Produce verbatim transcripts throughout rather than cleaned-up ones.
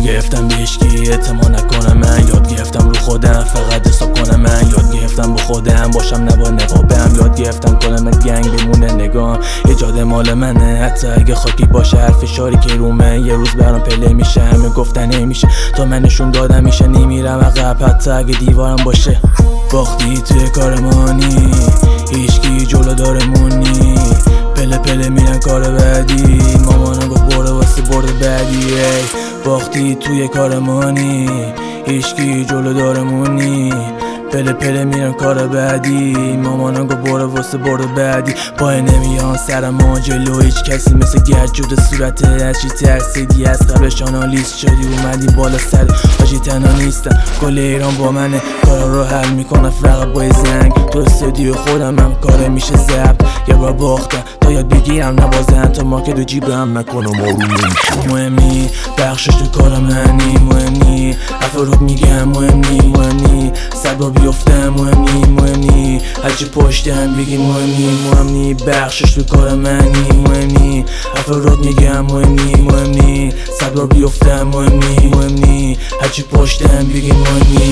گرفتم به هیچکی اعتماد نکنم، من یاد گرفتم رو خودم فقط حساب کنم، من یاد گرفتم با خودم باشم نبا نقابم، یاد گرفتم کنم گنگ بمونه نگام ایجاد مال منه، حتی اگه خاکی باشه هر فشاری که رومه یه روز برام پله میشه، همه گفتن نمیشه تا من نشون دادم میشه، نمیرم عقب حتی اگه دیوارم باشه. باختی توی کارمانی هیچکی جلو دارمونی، پله پله میرن کار بعدی، مامانم گفت برو واسه برد بعدی. ای باختی توی کارمانی هیچکی جلو دارمونی، پله پله میرن کار بعدی، مامانم گفت برو واسه برد بعدی. پای نمیان سرم ما جلو هیچ کسی مثل گرد جود صورت هرچی ترسیدی از قبلش آنالیز شدی اومدی بالا سر حاجی تنها نیستم کل ایران با منه، کارا رو حل میکنم فقط با زنگ تو استودیو خودم هم کاره میشه ضبط، یه بار باختم تا یاد بگیرم نبازن تا مارکت و جیبم نکنم آروم نمیشه. مهم نی بخشش تو کار منی، مهم نی افراد میگم، مهم نی مهم نی صد بار بیفتم، مهم نی مهم نی هرچی پشتم بگی، مهم نی مهم نی بخشش تو کار منی، مهم نی افراد میگم، مهم نی مهم نی صد بار بیفتم، مهم نی مهم نی هرچی پشتم بگی، مهم نی.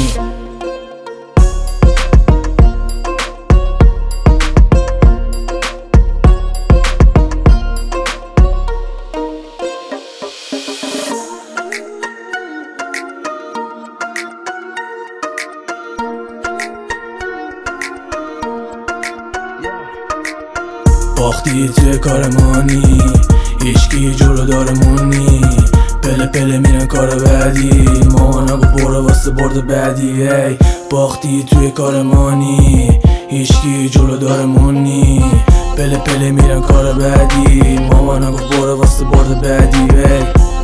باختی توی کارمانی هیچکی جلو دارمونی، پله پله میرن کار بعدی، مامانم گفت برو واسه برد بعدی. ای باختی توی کارمانی هیچکی جلو دارمونی، پله پله میرن کار بعدی، مامانم گفت برو واسه برد بعدی. ای